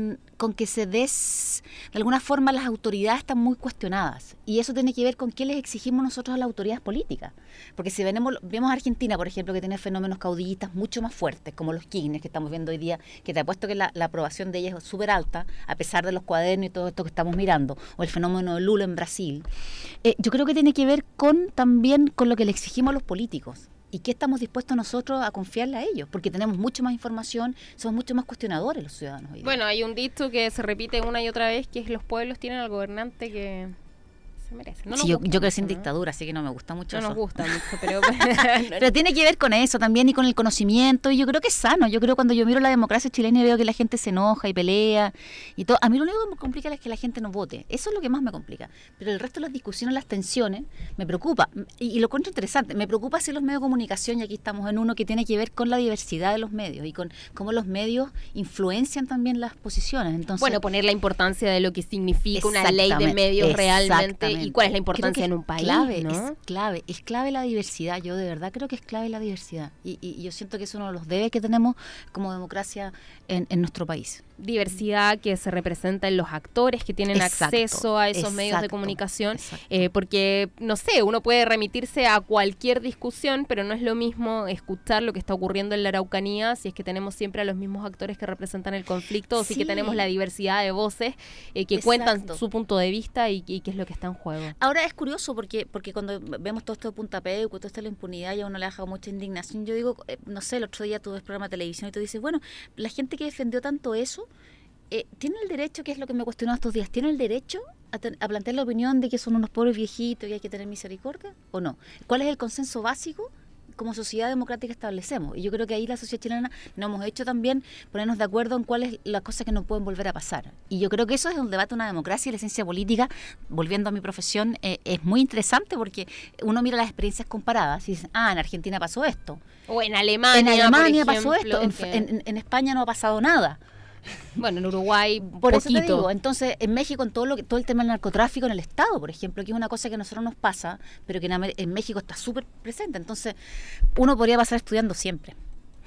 que de alguna forma las autoridades están muy cuestionadas, y eso tiene que ver con qué les exigimos nosotros a las autoridades políticas, porque si vemos a Argentina, por ejemplo, que tiene fenómenos caudillistas mucho más fuertes, como los Kirchner que estamos viendo hoy día, que te apuesto que la aprobación de ellas es súper alta, a pesar de los cuadernos y todo esto que estamos mirando, o el fenómeno de Lula en Brasil. Yo creo que tiene que ver también con lo que le exigimos a los políticos. ¿Y qué estamos dispuestos nosotros a confiarle a ellos? Porque tenemos mucho más información, somos mucho más cuestionadores los ciudadanos hoy día. Bueno, hay un dicho que se repite una y otra vez, que es: los pueblos tienen al gobernante que se merece. No, sí, yo crecí en dictadura, así que no me gusta mucho eso. No nos gusta mucho, pero... pero tiene que ver con eso también, y con el conocimiento, y yo creo que es sano. Yo creo que cuando yo miro la democracia chilena y veo que la gente se enoja y pelea y todo, a mí lo único que me complica es que la gente no vote. Eso es lo que más me complica. Pero el resto de las discusiones, las tensiones, me preocupa. Y lo encuentro interesante. Me preocupa si los medios de comunicación, y aquí estamos en uno que tiene que ver con la diversidad de los medios y con cómo los medios influencian también las posiciones. Entonces, bueno, poner la importancia de lo que significa una ley de medios realmente, y cuál es la importancia en un país, ¿no? Es clave la diversidad. Yo de verdad creo que es clave la diversidad, y yo siento que es uno de los deberes que tenemos como democracia en nuestro país. Diversidad que se representa en los actores que tienen acceso a esos medios de comunicación, porque, no sé, uno puede remitirse a cualquier discusión, pero no es lo mismo escuchar lo que está ocurriendo en la Araucanía si es que tenemos siempre a los mismos actores que representan el conflicto, o si que tenemos la diversidad de voces que cuentan su punto de vista y qué es lo que está en juego. Ahora es curioso porque cuando vemos todo esto de Punta Peuco, toda esta la impunidad, y a uno le deja mucha indignación. Yo digo, no sé, el otro día tú ves programa de televisión y tú dices, bueno, la gente que defendió tanto eso, ¿tiene el derecho, que es lo que me cuestionó estos días, tiene el derecho a plantear la opinión de que son unos pobres viejitos y hay que tener misericordia, o no? ¿Cuál es el consenso básico como sociedad democrática establecemos? Y yo creo que ahí la sociedad chilena nos hemos hecho también ponernos de acuerdo en cuáles las cosas que no pueden volver a pasar. Y yo creo que eso es un debate de una democracia, y la ciencia política, volviendo a mi profesión, es muy interesante, porque uno mira las experiencias comparadas y dice, en Argentina pasó esto. O en Alemania, pasó esto, en España no ha pasado nada. Bueno, en Uruguay, por eso te digo. Entonces, en México, en todo el tema del narcotráfico en el Estado, por ejemplo, que es una cosa que a nosotros nos pasa, pero que en México está súper presente. Entonces, uno podría pasar estudiando siempre.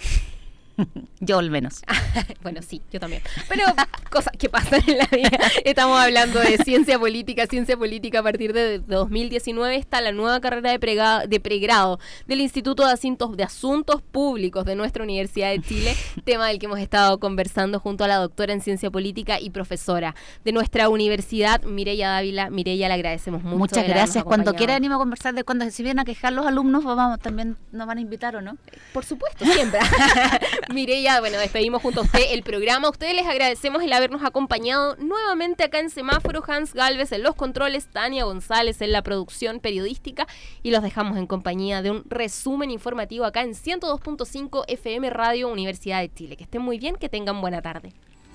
Yo al menos. Bueno, sí, yo también. Pero cosas que pasan en la vida. Estamos hablando de ciencia política a partir de 2019 está la nueva carrera de pregrado del Instituto de Asuntos Públicos de nuestra Universidad de Chile, tema del que hemos estado conversando junto a la doctora en ciencia política y profesora de nuestra universidad, Mireya Dávila. Mireya, le agradecemos mucho. Muchas gracias. Cuando quiera venir a conversar de cuando se vienen a quejar los alumnos, también nos van a invitar, ¿o no? Por supuesto, siempre. Mireya, bueno, despedimos junto a usted el programa. A ustedes les agradecemos el habernos acompañado nuevamente acá en Semáforo. Hans Galvez en los controles, Tania González en la producción periodística, y los dejamos en compañía de un resumen informativo acá en 102.5 FM Radio Universidad de Chile. Que estén muy bien, que tengan buena tarde.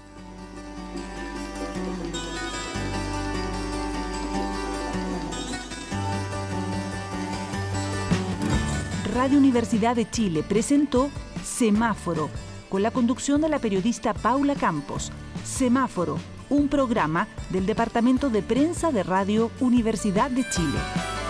Radio Universidad de Chile presentó Semáforo, con la conducción de la periodista Paula Campos. Semáforo, un programa del Departamento de Prensa de Radio Universidad de Chile.